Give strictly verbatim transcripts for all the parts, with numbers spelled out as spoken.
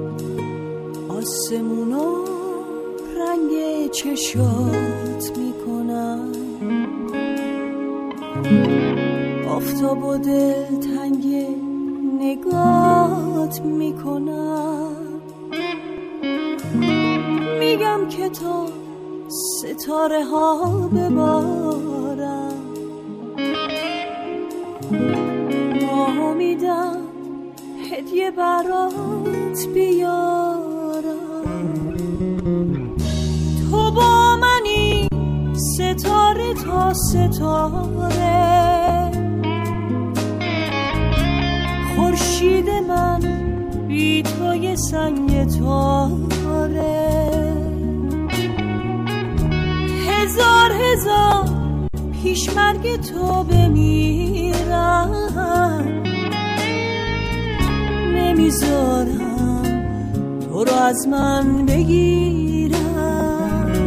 آسمونو رنگ چشات میکنم، آفتاب و دلتنگ نگات میکنم. میگم که تا ستاره ها ببارم، ماه میدم هدیه برات بیارم. تو با منی ستاره تا ستاره، خورشید من بی تو یه سنگ تاره. هزار هزار پیش مرگ تو بمیرم، نمیذارم تو رو از من بگیرم.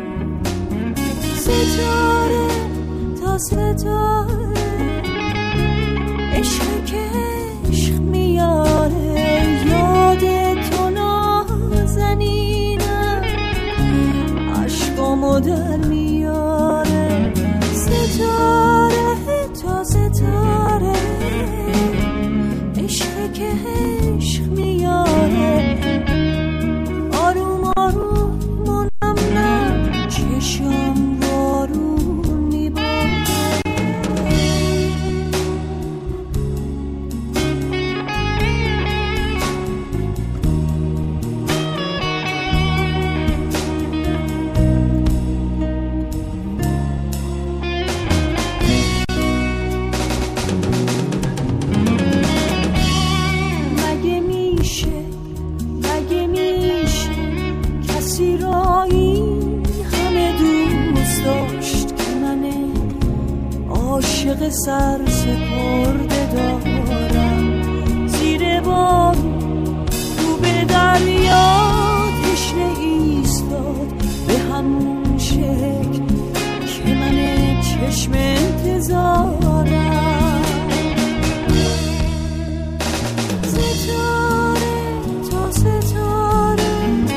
ستاره تا ستاره، عشق که عشق میاره، یاد تو نازنینم عشقامو در میاره. ستاره تا ستاره، عشق که عشق میاره، آروم آروم منم نه چشم بارون میباره. عاشق سر سپرده دارم، زیر بار رو به دریا تشنه ایستاد، به همون شکل که من چشم انتظارم. ستاره تا ستاره،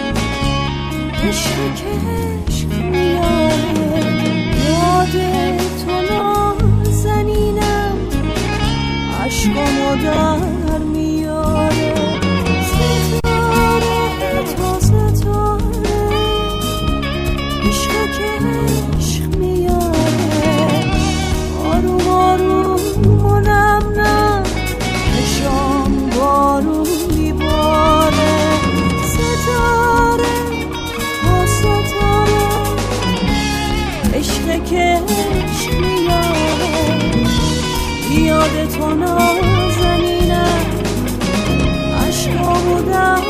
عشق که عشق میاره، یاد تو نازنینم عشقامو در میاره. ستاره تا ستاره، عشق که عشق میاره، آروم آروم منم نه چشام بارون میباره. ستاره تا ستاره، عشق که عشق میاره، یاد تو نازنینم عشقامو در